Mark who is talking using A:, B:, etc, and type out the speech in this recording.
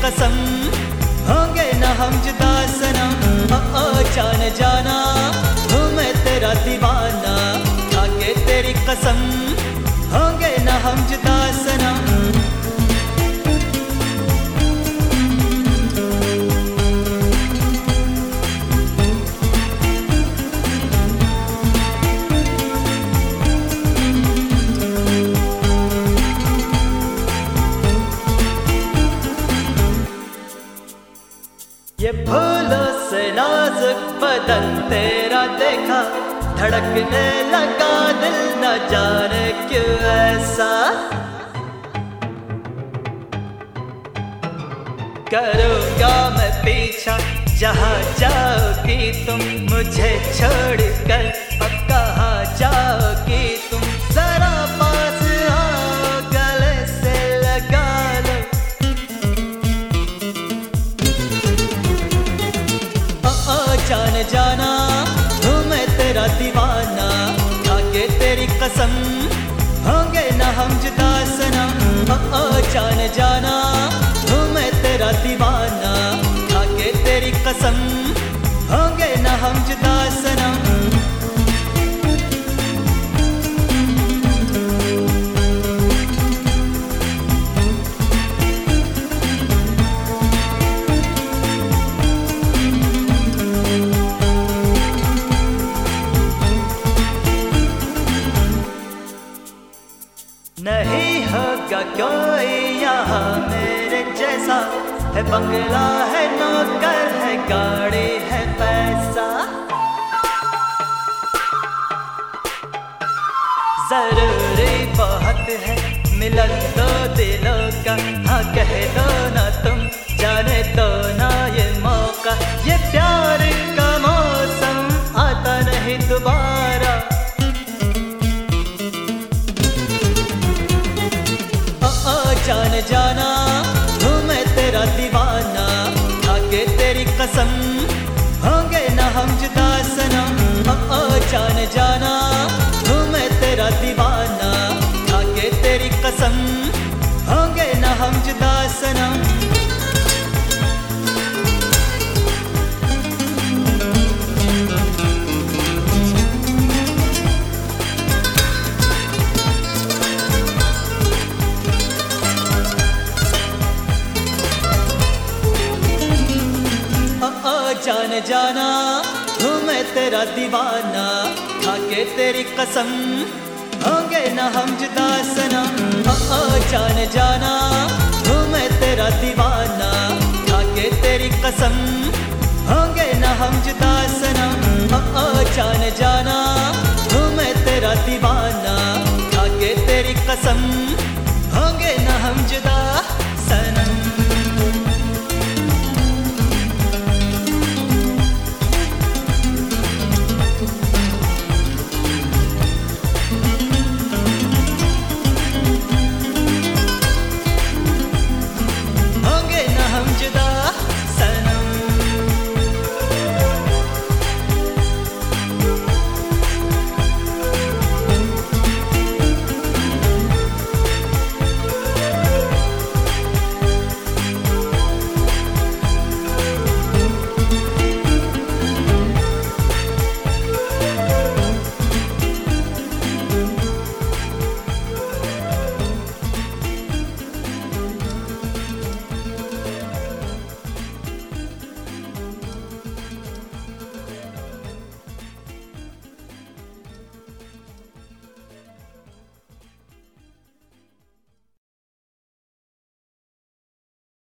A: कसम, होंगे न हम जुदा सनम। ओ जान जाना हूँ मैं तेरा दीवाना, खाके तेरी कसम, होंगे न हम जुदा सनम। ये फूलों से नाजुक बदन तेरा देखा, धड़कने लगा दिल न जाने क्यों ऐसा। करूँगा मैं पीछा जहाँ जाओगी तुम, मुझे छोड़कर अब कहाँ जाओगी तुम। जरा पास आओ, गले से लगा लो। जान जाना हूँ मैं तेरा दीवाना, खाके तेरी कसम, होंगे न हम जुदा सनम। जान जाना हूँ मैं तेरा दीवाना, खाके तेरी कसम, होंगे न हम जुदा सनम। नहीं होगा कोई यहाँ मेरे जैसा, है बंगला है नौकर है गाड़ी है पैसा। जरूरी बहुत है मिलन दो दिलों का, हाँ कह दो ना तुम, जाने दो ना ये मौका। ये प्यार का मौसम आता नहीं दोबारा। जान जाना हूँ मैं तेरा दीवाना, खाके तेरी कसम, होंगे न हम जुदा सनम। जान जाना हूँ मैं तेरा दीवाना, खाके तेरी कसम, होंगे न हम जुदा सनम। जान जाना हूँ मैं तेरा दीवाना, खाके तेरी कसम, होंगे न हम जुदा सनम। जान जाना हूँ मैं तेरा दीवाना, खाके तेरी कसम, होंगे न हम जुदा सनम। जान जाना